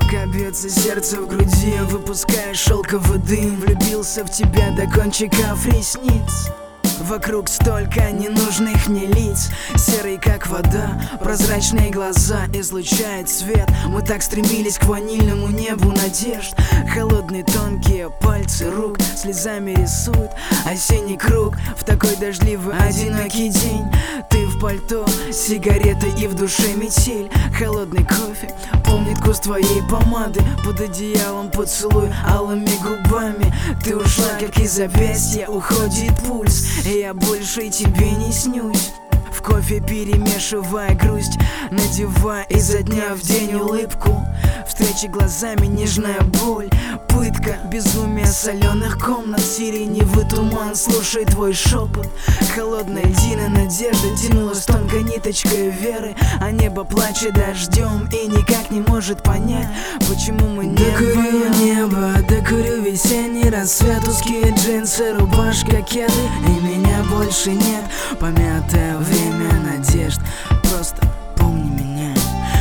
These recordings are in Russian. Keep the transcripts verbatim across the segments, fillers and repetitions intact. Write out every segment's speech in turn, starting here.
Пока бьется сердце в груди, выпуская шелковый дым. Влюбился в тебя до кончиков ресниц. Вокруг столько ненужных мне лиц. Серый как вода, прозрачные глаза излучает свет. Мы так стремились к ванильному небу надежд. Холодные тонкие пальцы рук слезами рисуют осенний круг. В такой дождливый одинокий день ты в пальто, сигарета и в душе метель. Холодный кофе помнит вкус твоей помады. Под одеялом поцелуй алыми губами. Ты ушла, как из запястья уходит пульс. И я больше тебе не снюсь. В кофе перемешивая грусть, надевая изо дня в день улыбку. Встречи глазами нежная боль, пытка, безумие соленых комнат. Сиреневый туман, слушай твой шепот. Холодная льдина надежда тянулась тонкой ниточкой веры. А небо плачет дождем и никак не может понять, почему мы не докурю небо, докурю весенний рассвет. Узкие джинсы, рубашка, кеды, и меня больше нет. Помятое время надежд, просто помни меня.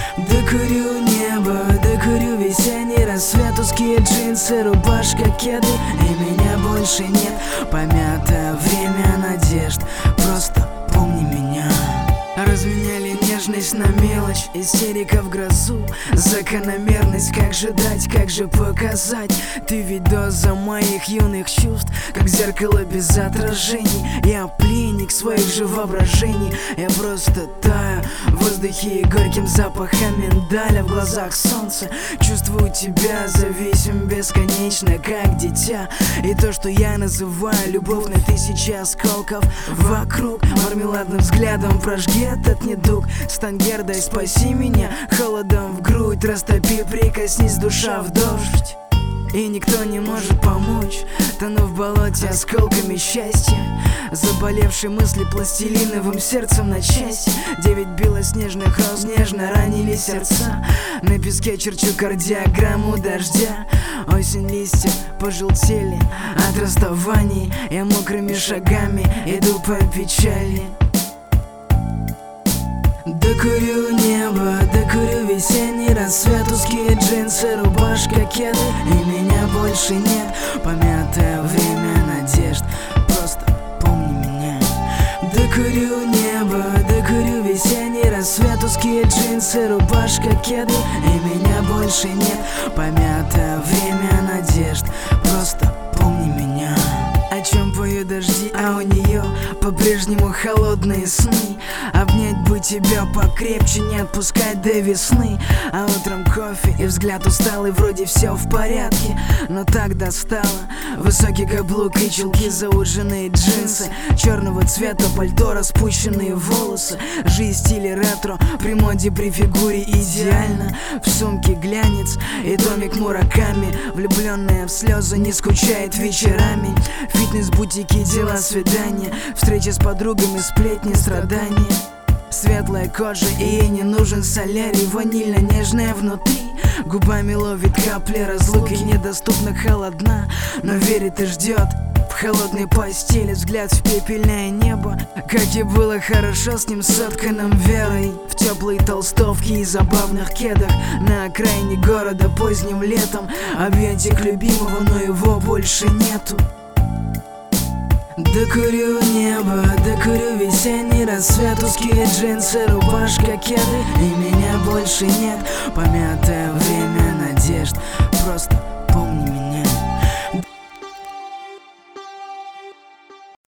Докурю небо, докурю весенний рассвет. Узкие джинсы, рубашка, кеды, и меня больше нет. Помятое время надежд, просто помни меня. Разменяли нежность на мелочь, истерика в грозу. Закономерность, как же дать, как же показать. Ты ведь доза моих юных чувств, как зеркало без отражений. Я пленник своих же воображений. Я просто таю в воздухе и горьким запахом миндаля. В глазах солнце, чувствую тебя, зависим бесконечно, как дитя. И то, что я называю любовь на тысячи осколков вокруг. Мармеладным взглядом прожги этот недуг. Стань гердой, спаси меня холодом в грудь. Растопи, прикоснись, душа в дождь. И никто не может помочь, тону в болоте осколками счастья. Заболевшие мысли пластилиновым сердцем на части. Девять белоснежных роз нежно ранили сердца. На песке черчу кардиограмму дождя. Осень, листья пожелтели от расставаний. Я мокрыми шагами иду по печали. Докурю небо, докурю весенний рассвет. Узкие джинсы, рубашка, кеды, и меня больше нет. Помятое время надежд, просто помни меня. Докурю небо, докурю весенний рассвет. Узкие джинсы, рубашка, кеды, и меня больше нет. Помятое время надежд, просто помни меня. О чем поют дожди, а у нее по-прежнему холодные сны. Обнять бы тебя покрепче, не отпускать до весны. А утром кофе и взгляд усталый, вроде все в порядке. Но так достало высокий каблук и чулки, зауженные джинсы черного цвета, пальто, распущенные волосы. Жизнь в стиле ретро, при моде, при фигуре идеально. В сумке глянец и домик Мураками. Влюбленная в слезы не скучает вечерами. Фитнес-бутики, дела, свидания, встречи с подругами, сплетни, страдания. Светлая кожа, и ей не нужен солярий. Ванильно-нежная внутри, губами ловит капли разлуки. Недоступно, холодна, но верит и ждет. В холодной постели взгляд в пепельное небо. Как и было хорошо с ним, сотканным верой. В теплые толстовки и забавных кедах. На окраине города поздним летом. Объятик любимого, но его больше нету. Докурю небо, докурю весенний рассвет. Узкие джинсы, рубашка, кеды, и меня больше нет. Помятое время надежд, просто